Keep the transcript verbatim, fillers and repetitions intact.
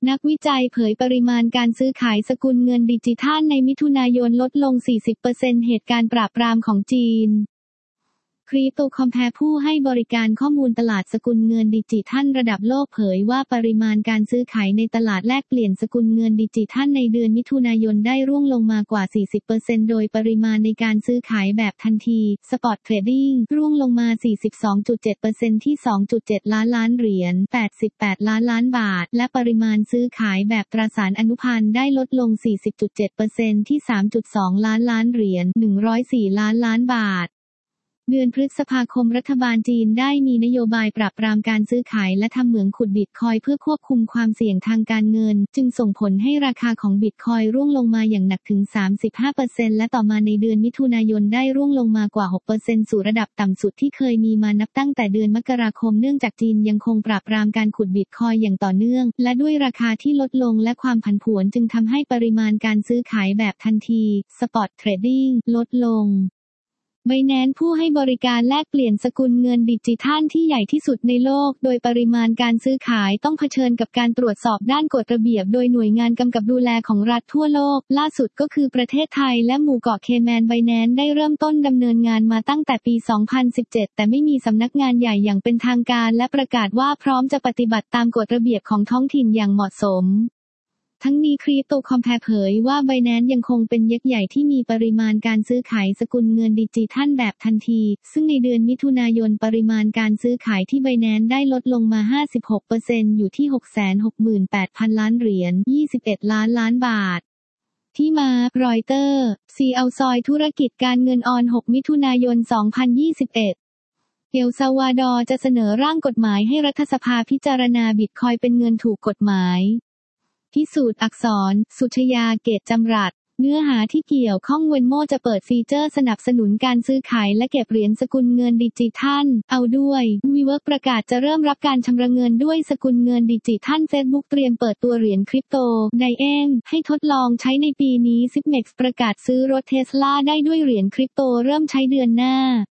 นักวิจัยเผยปริมาณการซื้อขายสกุลเงินดิจิทัลในมิถุนายนลดลง สี่สิบเปอร์เซ็นต์ เหตุการณ์ปราบปรามของจีนคริปโตคอมแพร์ผู้ให้บริการข้อมูลตลาดสกุลเงินดิจิทัลระดับโลกเผยว่าปริมาณการซื้อขายในตลาดแลกเปลี่ยนสกุลเงินดิจิทัลในเดือนมิถุนายนได้ร่วงลงมากว่า สี่สิบเปอร์เซ็นต์ โดยปริมาณในการซื้อขายแบบทันที Spot Trading ร่วงลงมา สี่สิบสองจุดเจ็ดเปอร์เซ็นต์ ที่ สองจุดเจ็ด ล้านล้านเหรียญ แปดสิบแปด ล้านล้านบาท และปริมาณซื้อขายแบบตราสารอนุพันธ์ได้ลดลง สี่สิบจุดเจ็ดเปอร์เซ็นต์ ที่ สามจุดสอง ล้านล้านเหรียญ หนึ่งร้อยสี่ ล้านล้านบาทเดือนพฤษภาคมรัฐบาลจีนได้มีนโยบายปราบปรามการซื้อขายและทำเหมืองขุดบิตคอยน์เพื่อควบคุมความเสี่ยงทางการเงินจึงส่งผลให้ราคาของบิตคอยน์ร่วงลงมาอย่างหนักถึง สามสิบห้าเปอร์เซ็นต์ และต่อมาในเดือนมิถุนายนได้ร่วงลงมากว่า หกเปอร์เซ็นต์ สู่ระดับต่ำสุดที่เคยมีมานับตั้งแต่เดือนมกราคมเนื่องจากจีนยังคงปราบปรามการขุดบิตคอยน์อย่างต่อเนื่องและด้วยราคาที่ลดลงและความผันผวนจึงทำให้ปริมาณการซื้อขายแบบทันที Spot Trading ลดลงBinance ผู้ให้บริการแลกเปลี่ยนสกุลเงินดิจิทัลที่ใหญ่ที่สุดในโลกโดยปริมาณการซื้อขายต้องเผชิญกับการตรวจสอบด้านกฎระเบียบโดยหน่วยงานกำกับดูแลของรัฐทั่วโลกล่าสุดก็คือประเทศไทยและหมู่เกาะเคแมน Binance ได้เริ่มต้นดำเนินงานมาตั้งแต่ปี สองพันสิบเจ็ด แต่ไม่มีสำนักงานใหญ่อย่างเป็นทางการและประกาศว่าพร้อมจะปฏิบัติตามกฎระเบียบของท้องถิ่นอย่างเหมาะสมทั้งนี้คริปโตคอมแพร์เผยว่า Binance ยังคงเป็นยักษ์ใหญ่ที่มีปริมาณการซื้อขายสกุลเงินดิจิทัลแบบทันทีซึ่งในเดือนมิถุนายนปริมาณการซื้อขายที่ Binance ได้ลดลงมา ห้าสิบหกเปอร์เซ็นต์ อยู่ที่ หกแสนหกหมื่นแปดพัน ล้านเหรียญ ยี่สิบเอ็ด ล้านล้านบาทที่มารอยเตอร์ ซี เอาซอยธุรกิจการเงินออน หก มิถุนายน สองพันยี่สิบเอ็ดเอลซัลวาดอร์จะเสนอร่างกฎหมายให้รัฐสภาพิจารณาบิตคอยน์เป็นเงินถูกกฎหมายพิสูจน์อักษร สุชยา เกตจำรัดเนื้อหาที่เกี่ยวข้องเวนโมจะเปิดฟีเจอร์สนับสนุนการซื้อขายและเก็บเหรียญสกุลเงินดิจิทัลเอาด้วยวีเวิร์กประกาศจะเริ่มรับการชำระเงินด้วยสกุลเงินดิจิทัล Facebook เตรียมเปิดตัวเหรียญคริปโตไดเอ็มให้ทดลองใช้ในปีนี้ ซิปเม็กซ์ ประกาศซื้อรถเทสลาได้ด้วยเหรียญคริปโตเริ่มใช้เดือนหน้า